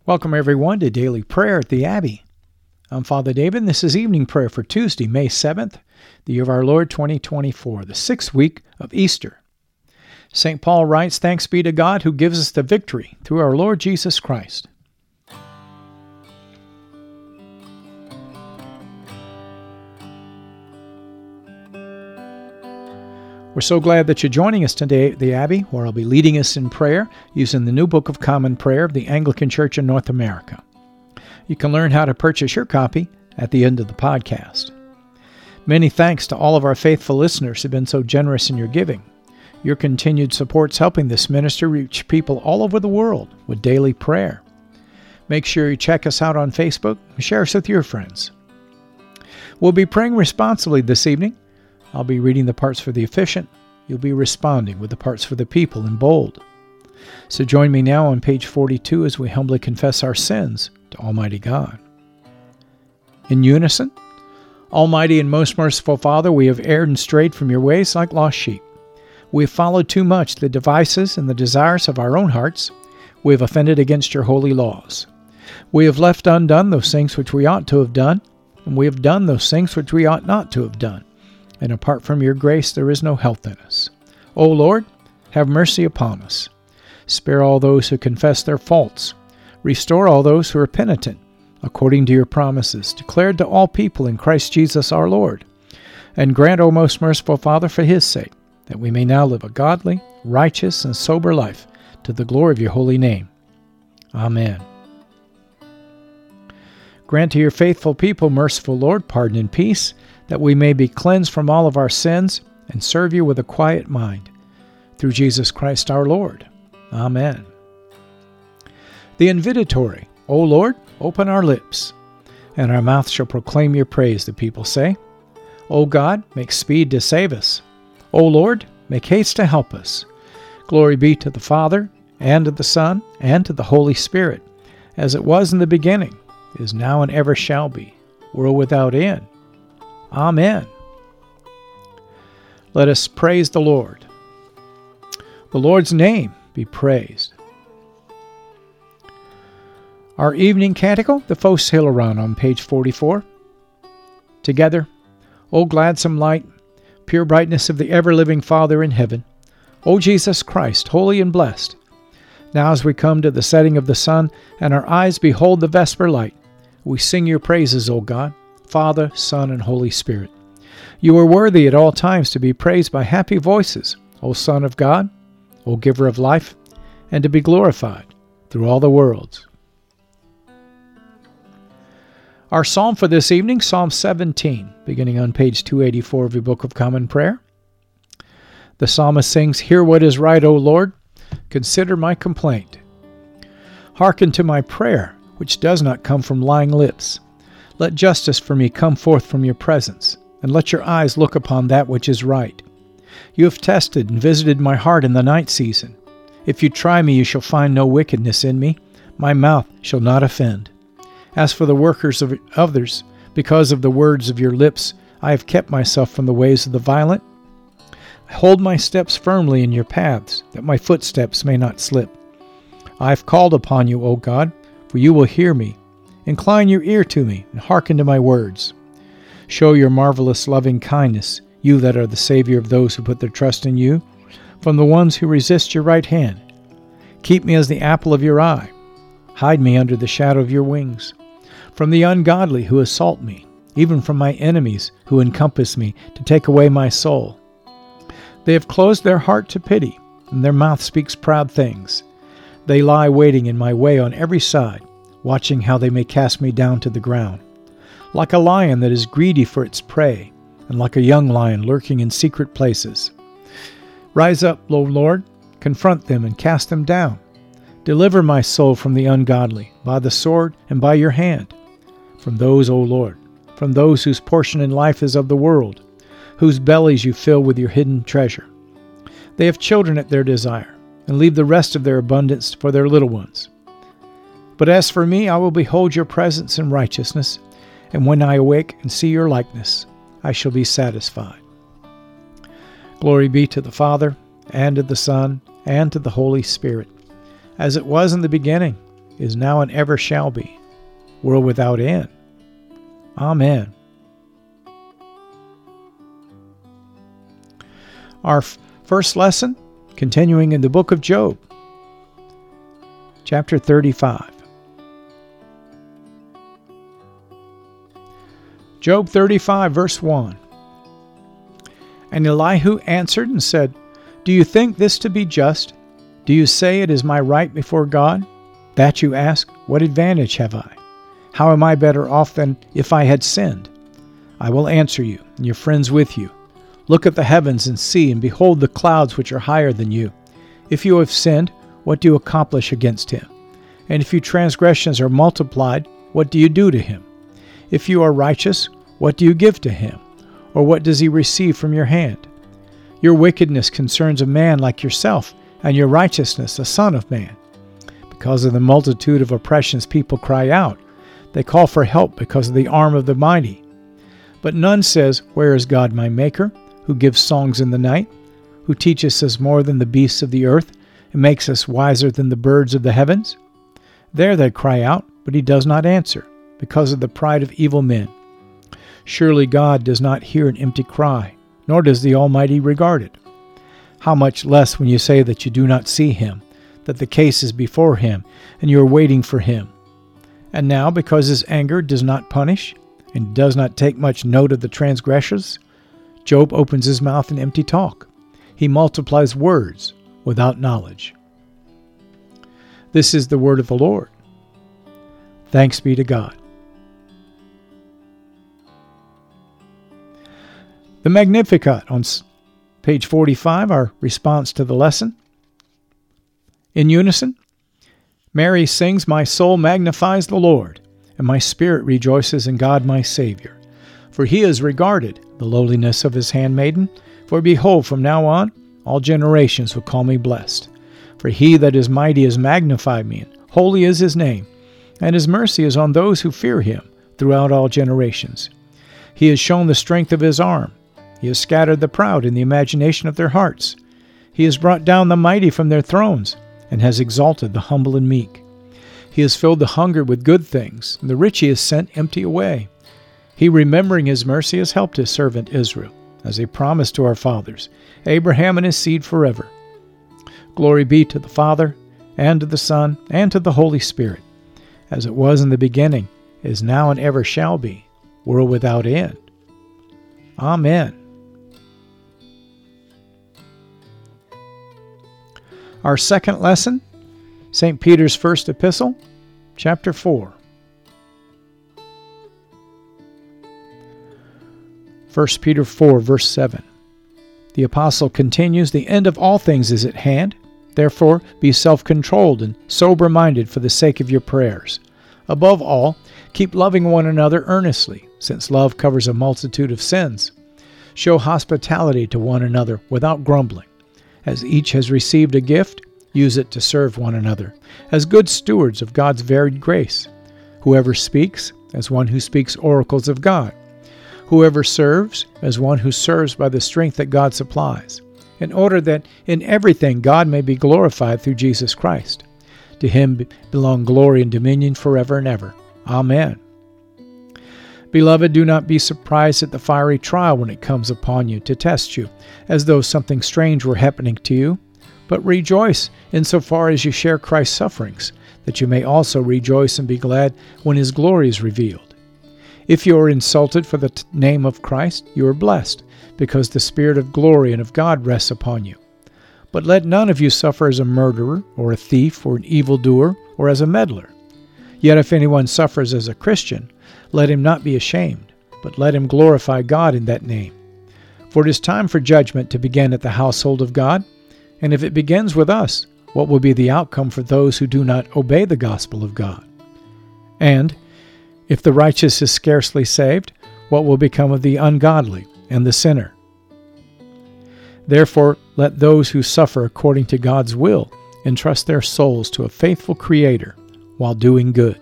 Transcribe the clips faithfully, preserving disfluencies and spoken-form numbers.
Welcome, everyone, to Daily Prayer at the Abbey. I'm Father David, and this is evening prayer for Tuesday, May seventh, the year of our Lord twenty twenty-four, the sixth week of Easter. Saint Paul writes, "Thanks be to God who gives us the victory through our Lord Jesus Christ." We're so glad that you're joining us today at the Abbey, where I'll be leading us in prayer using the new Book of Common Prayer of the Anglican Church in North America. You can learn how to purchase your copy at the end of the podcast. Many thanks to all of our faithful listeners who have been so generous in your giving. Your continued support's helping this ministry reach people all over the world with daily prayer. Make sure you check us out on Facebook and share us with your friends. We'll be praying responsibly this evening. I'll be reading the parts for the efficient. You'll be responding with the parts for the people in bold. So join me now on page forty-two as we humbly confess our sins to Almighty God. In unison, Almighty and most merciful Father, we have erred and strayed from your ways like lost sheep. We have followed too much the devices and the desires of our own hearts. We have offended against your holy laws. We have left undone those things which we ought to have done, and we have done those things which we ought not to have done. And apart from your grace, there is no health in us. O Lord, have mercy upon us. Spare all those who confess their faults. Restore all those who are penitent, according to your promises, declared to all people in Christ Jesus our Lord. And grant, O most merciful Father, for his sake, that we may now live a godly, righteous, and sober life, to the glory of your holy name. Amen. Grant to your faithful people, merciful Lord, pardon and peace, that we may be cleansed from all of our sins and serve you with a quiet mind. Through Jesus Christ our Lord. Amen. The invitatory, O Lord, open our lips, and our mouth shall proclaim your praise, the people say. O God, make speed to save us. O Lord, make haste to help us. Glory be to the Father, and to the Son, and to the Holy Spirit, as it was in the beginning, is now, and ever shall be, world without end. Amen. Let us praise the Lord. The Lord's name be praised. Our evening canticle, the Phos Hilaron, on page forty-four. Together, O gladsome light, pure brightness of the ever-living Father in heaven, O Jesus Christ, holy and blessed. Now as we come to the setting of the sun, and our eyes behold the vesper light, we sing your praises, O God, Father, Son, and Holy Spirit. You are worthy at all times to be praised by happy voices, O Son of God, O Giver of life, and to be glorified through all the worlds. Our psalm for this evening, Psalm seventeen, beginning on page two eighty-four of your Book of Common Prayer. The psalmist sings, "Hear what is right, O Lord. Consider my complaint. Hearken to my prayer, which does not come from lying lips. Let justice for me come forth from your presence, and let your eyes look upon that which is right. You have tested and visited my heart in the night season. If you try me, you shall find no wickedness in me. My mouth shall not offend. As for the workers of others, because of the words of your lips, I have kept myself from the ways of the violent. I hold my steps firmly in your paths, that my footsteps may not slip. I have called upon you, O God, for you will hear me. Incline your ear to me, and hearken to my words. Show your marvelous loving kindness, you that are the Savior of those who put their trust in you, from the ones who resist your right hand. Keep me as the apple of your eye. Hide me under the shadow of your wings. From the ungodly who assault me, even from my enemies who encompass me to take away my soul. They have closed their heart to pity, and their mouth speaks proud things. They lie waiting in my way on every side, watching how they may cast me down to the ground. Like a lion that is greedy for its prey, and like a young lion lurking in secret places. Rise up, O Lord, confront them and cast them down. Deliver my soul from the ungodly, by the sword and by your hand. From those, O Lord, from those whose portion in life is of the world, whose bellies you fill with your hidden treasure. They have children at their desire, and leave the rest of their abundance for their little ones. But as for me, I will behold your presence in righteousness, and when I awake and see your likeness, I shall be satisfied. Glory be to the Father, and to the Son, and to the Holy Spirit, as it was in the beginning, is now, and ever shall be, world without end. Amen. Our f- first lesson, continuing in the book of Job, chapter thirty-five. Job thirty-five, verse one. And Elihu answered and said, Do you think this to be just? Do you say it is my right before God? That you ask, what advantage have I? How am I better off than if I had sinned? I will answer you, and your friends with you. Look at the heavens and see, and behold the clouds which are higher than you. If you have sinned, what do you accomplish against him? And if your transgressions are multiplied, what do you do to him? If you are righteous, what do you give to him? Or what does he receive from your hand? Your wickedness concerns a man like yourself, and your righteousness a son of man. Because of the multitude of oppressions people cry out. They call for help because of the arm of the mighty. But none says, Where is God my Maker, who gives songs in the night, who teaches us more than the beasts of the earth, and makes us wiser than the birds of the heavens? There they cry out, but he does not answer, because of the pride of evil men. Surely God does not hear an empty cry, nor does the Almighty regard it. How much less when you say that you do not see him, that the case is before him, and you are waiting for him. And now, because his anger does not punish, and does not take much note of the transgressors, Job opens his mouth in empty talk. He multiplies words without knowledge. This is the word of the Lord. Thanks be to God. The Magnificat on page forty-five, our response to the lesson. In unison, Mary sings, My soul magnifies the Lord, and my spirit rejoices in God my Savior. For he has regarded the lowliness of his handmaiden. For behold, from now on, all generations will call me blessed. For he that is mighty has magnified me, and holy is his name, and his mercy is on those who fear him throughout all generations. He has shown the strength of his arm. He has scattered the proud in the imagination of their hearts. He has brought down the mighty from their thrones, and has exalted the humble and meek. He has filled the hungry with good things, and the rich he has sent empty away. He, remembering his mercy, has helped his servant Israel, as he promised to our fathers, Abraham and his seed forever. Glory be to the Father, and to the Son, and to the Holy Spirit, as it was in the beginning, is now, and ever shall be, world without end. Amen. Our second lesson, Saint Peter's first epistle, chapter four. First Peter four, verse seven. The apostle continues, The end of all things is at hand. Therefore, be self-controlled and sober-minded for the sake of your prayers. Above all, keep loving one another earnestly, since love covers a multitude of sins. Show hospitality to one another without grumbling. As each has received a gift, use it to serve one another, as good stewards of God's varied grace. Whoever speaks, as one who speaks oracles of God. Whoever serves, as one who serves by the strength that God supplies, in order that in everything God may be glorified through Jesus Christ. To him belong glory and dominion forever and ever. Amen. Beloved, do not be surprised at the fiery trial when it comes upon you to test you, as though something strange were happening to you. But rejoice insofar as you share Christ's sufferings, that you may also rejoice and be glad when his glory is revealed. If you are insulted for the t- name of Christ, you are blessed, because the Spirit of glory and of God rests upon you. But let none of you suffer as a murderer, or a thief, or an evildoer, or as a meddler. Yet if anyone suffers as a Christian, let him not be ashamed, but let him glorify God in that name. For it is time for judgment to begin at the household of God, and if it begins with us, what will be the outcome for those who do not obey the gospel of God? And if the righteous is scarcely saved, what will become of the ungodly and the sinner? Therefore, let those who suffer according to God's will entrust their souls to a faithful Creator while doing good.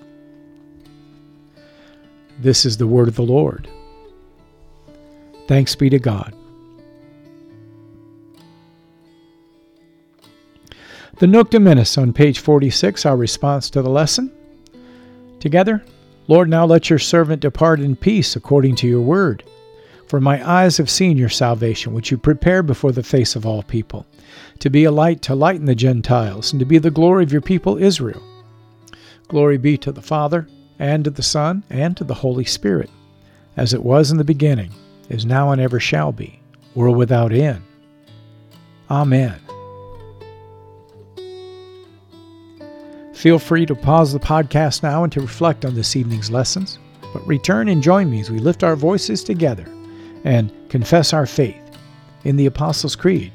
This is the word of the Lord. Thanks be to God. The Nunc Dimittis on page forty-six, our response to the lesson. Together, Lord, now let your servant depart in peace according to your word. For my eyes have seen your salvation, which you prepared before the face of all people, to be a light to lighten the Gentiles, and to be the glory of your people Israel. Glory be to the Father, and to the Son, and to the Holy Spirit, as it was in the beginning, is now, and ever shall be, world without end. Amen. Feel free to pause the podcast now and to reflect on this evening's lessons, but return and join me as we lift our voices together and confess our faith in the Apostles' Creed.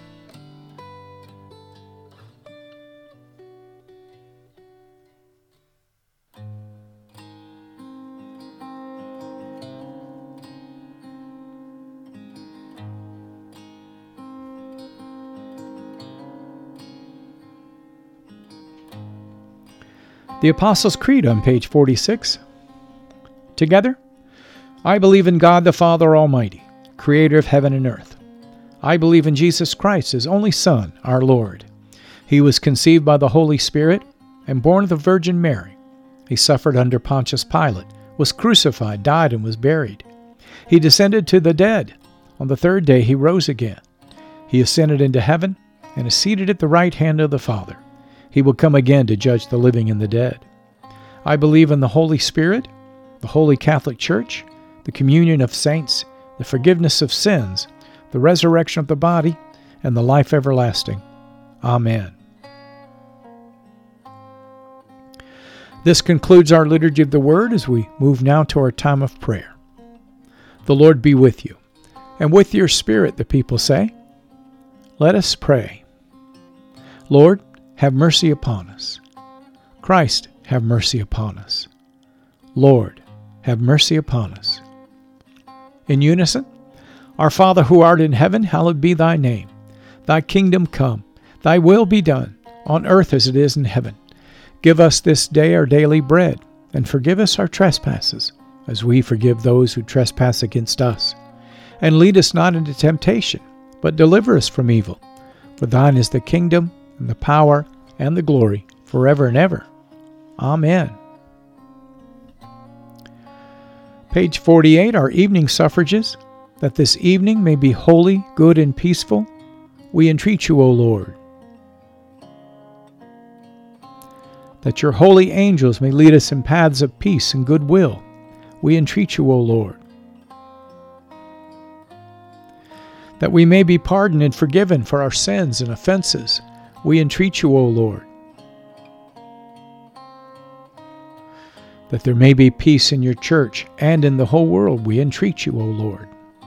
The Apostles' Creed on page forty-six. Together, I believe in God the Father Almighty, creator of heaven and earth. I believe in Jesus Christ, his only Son, our Lord. He was conceived by the Holy Spirit and born of the Virgin Mary. He suffered under Pontius Pilate, was crucified, died, and was buried. He descended to the dead. On the third day he rose again. He ascended into heaven and is seated at the right hand of the Father. He will come again to judge the living and the dead. I believe in the Holy Spirit, the Holy Catholic Church, the communion of saints, the forgiveness of sins, the resurrection of the body, and the life everlasting. Amen. This concludes our Liturgy of the Word as we move now to our time of prayer. The Lord be with you, and with your spirit, the people say. Let us pray. Lord, have mercy upon us. Christ, have mercy upon us. Lord, have mercy upon us. In unison, Our Father who art in heaven, hallowed be thy name. Thy kingdom come, thy will be done, on earth as it is in heaven. Give us this day our daily bread, and forgive us our trespasses, as we forgive those who trespass against us. And lead us not into temptation, but deliver us from evil. For thine is the kingdom, and the power, and the glory, forever and ever. Amen. Page forty-eight, our evening suffrages. That this evening may be holy, good, and peaceful, we entreat you, O Lord. That your holy angels may lead us in paths of peace and goodwill, we entreat you, O Lord. That we may be pardoned and forgiven for our sins and offenses, we entreat you, O Lord. That there may be peace in your church and in the whole world, we entreat you, O Lord.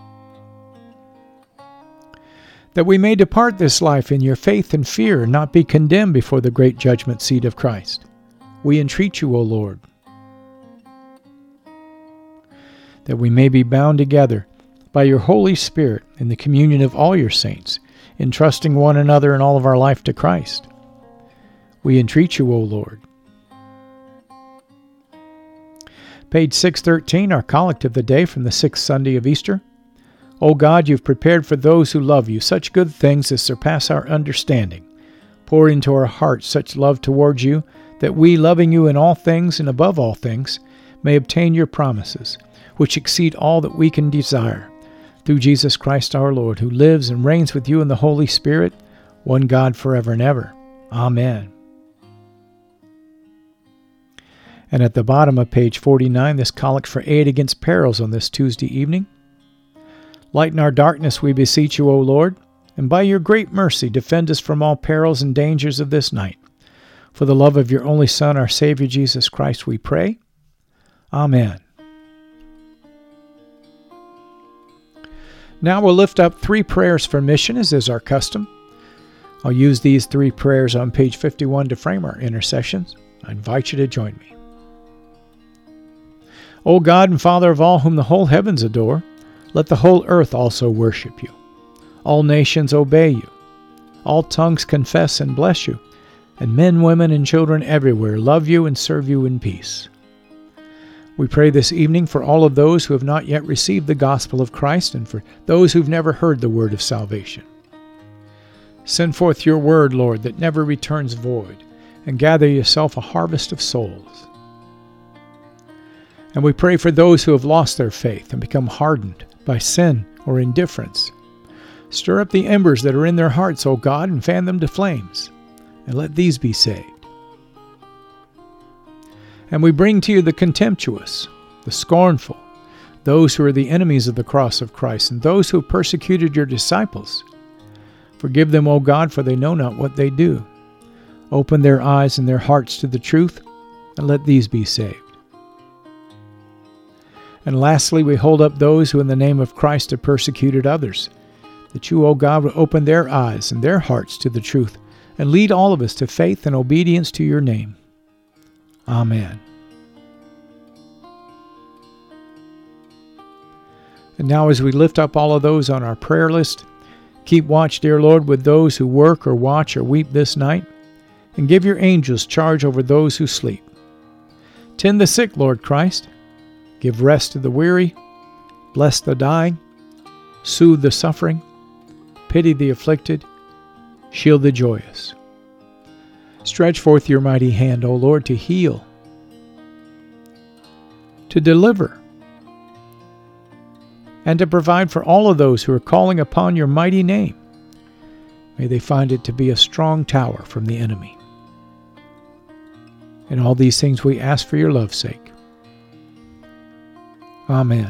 That we may depart this life in your faith and fear and not be condemned before the great judgment seat of Christ, we entreat you, O Lord. That we may be bound together by your Holy Spirit in the communion of all your saints, entrusting one another and all of our life to Christ, we entreat you, O Lord. Page six thirteen, our collect of the day from the sixth Sunday of Easter. O God, you've prepared for those who love you such good things as surpass our understanding. Pour into our hearts such love towards you, that we, loving you in all things and above all things, may obtain your promises, which exceed all that we can desire. Through Jesus Christ our Lord, who lives and reigns with you in the Holy Spirit, one God forever and ever. Amen. And at the bottom of page forty-nine, this collect for aid against perils on this Tuesday evening. Lighten our darkness, we beseech you, O Lord, and by your great mercy defend us from all perils and dangers of this night. For the love of your only Son, our Savior Jesus Christ, we pray. Amen. Now we'll lift up three prayers for mission, as is our custom. I'll use these three prayers on page fifty-one to frame our intercessions. I invite you to join me. O God and Father of all whom the whole heavens adore, let the whole earth also worship you. All nations obey you. All tongues confess and bless you. And men, women, and children everywhere love you and serve you in peace. We pray this evening for all of those who have not yet received the gospel of Christ and for those who've never heard the word of salvation. Send forth your word, Lord, that never returns void, and gather yourself a harvest of souls. And we pray for those who have lost their faith and become hardened by sin or indifference. Stir up the embers that are in their hearts, O God, and fan them to flames, and let these be saved. And we bring to you the contemptuous, the scornful, those who are the enemies of the cross of Christ, and those who have persecuted your disciples. Forgive them, O God, for they know not what they do. Open their eyes and their hearts to the truth, and let these be saved. And lastly, we hold up those who in the name of Christ have persecuted others, that you, O God, would open their eyes and their hearts to the truth, and lead all of us to faith and obedience to your name. Amen. And now as we lift up all of those on our prayer list, keep watch, dear Lord, with those who work or watch or weep this night, and give your angels charge over those who sleep. Tend the sick, Lord Christ. Give rest to the weary. Bless the dying. Soothe the suffering. Pity the afflicted. Shield the joyous. Stretch forth your mighty hand, O Lord, to heal, to deliver, and to provide for all of those who are calling upon your mighty name. May they find it to be a strong tower from the enemy. In all these things we ask for your love's sake. Amen.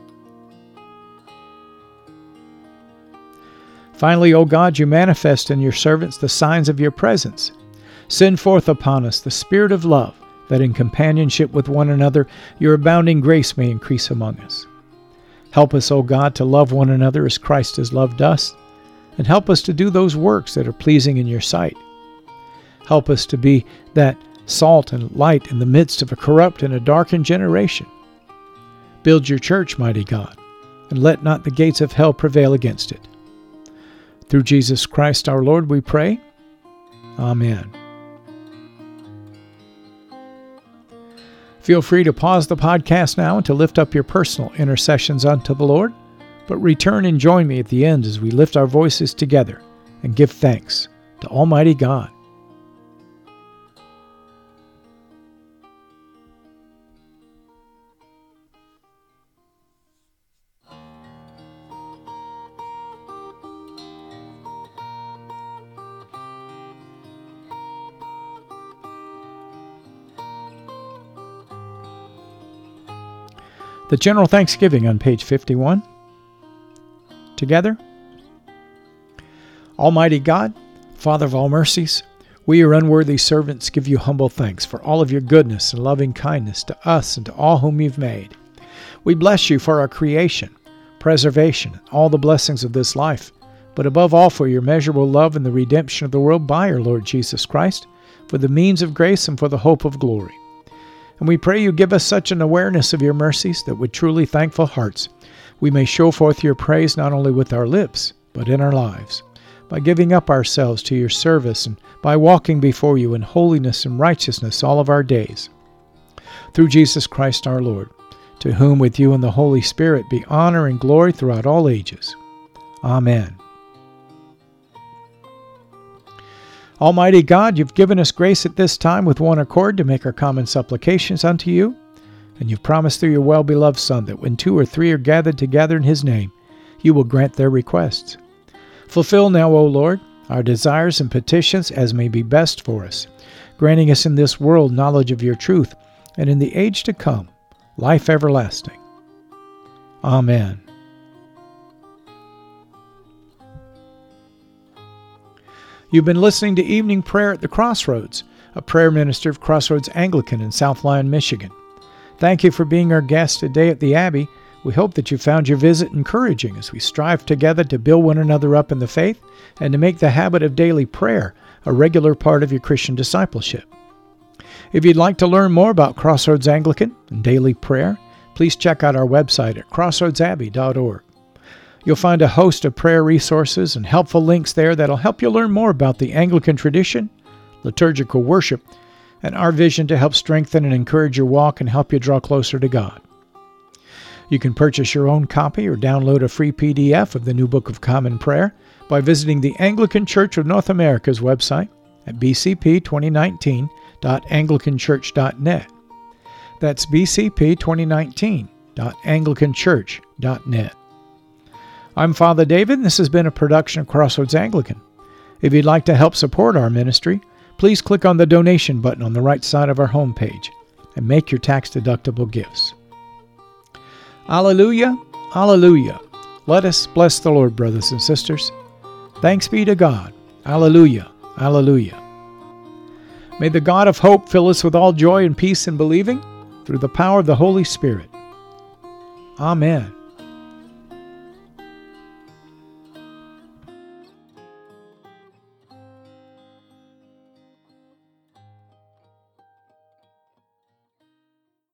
Finally, O God, you manifest in your servants the signs of your presence. Send forth upon us the spirit of love, that in companionship with one another your abounding grace may increase among us. Help us, O God, to love one another as Christ has loved us, and help us to do those works that are pleasing in your sight. Help us to be that salt and light in the midst of a corrupt and a darkened generation. Build your church, mighty God, and let not the gates of hell prevail against it. Through Jesus Christ our Lord we pray. Amen. Feel free to pause the podcast now and to lift up your personal intercessions unto the Lord, but return and join me at the end as we lift our voices together and give thanks to Almighty God. The General Thanksgiving on page fifty-one. Together. Almighty God, Father of all mercies, we, your unworthy servants, give you humble thanks for all of your goodness and loving kindness to us and to all whom you've made. We bless you for our creation, preservation, and all the blessings of this life, but above all for your measurable love and the redemption of the world by our Lord Jesus Christ, for the means of grace and for the hope of glory. And we pray you give us such an awareness of your mercies that with truly thankful hearts we may show forth your praise not only with our lips, but in our lives, by giving up ourselves to your service and by walking before you in holiness and righteousness all of our days. Through Jesus Christ our Lord, to whom with you and the Holy Spirit be honor and glory throughout all ages. Amen. Almighty God, you've given us grace at this time with one accord to make our common supplications unto you, and you've promised through your well-beloved Son that when two or three are gathered together in his name, you will grant their requests. Fulfill now, O Lord, our desires and petitions as may be best for us, granting us in this world knowledge of your truth, and in the age to come, life everlasting. Amen. You've been listening to Evening Prayer at the Crossroads, a prayer minister of Crossroads Anglican in South Lyon, Michigan. Thank you for being our guest today at the Abbey. We hope that you found your visit encouraging as we strive together to build one another up in the faith and to make the habit of daily prayer a regular part of your Christian discipleship. If you'd like to learn more about Crossroads Anglican and daily prayer, please check out our website at crossroads abbey dot org. You'll find a host of prayer resources and helpful links there that'll help you learn more about the Anglican tradition, liturgical worship, and our vision to help strengthen and encourage your walk and help you draw closer to God. You can purchase your own copy or download a free P D F of the New Book of Common Prayer by visiting the Anglican Church of North America's website at b c p twenty nineteen dot anglican church dot net. That's b c p twenty nineteen dot anglican church dot net. I'm Father David, and this has been a production of Crossroads Anglican. If you'd like to help support our ministry, please click on the donation button on the right side of our homepage and make your tax-deductible gifts. Alleluia, alleluia. Let us bless the Lord, brothers and sisters. Thanks be to God. Alleluia, alleluia. May the God of hope fill us with all joy and peace in believing through the power of the Holy Spirit. Amen.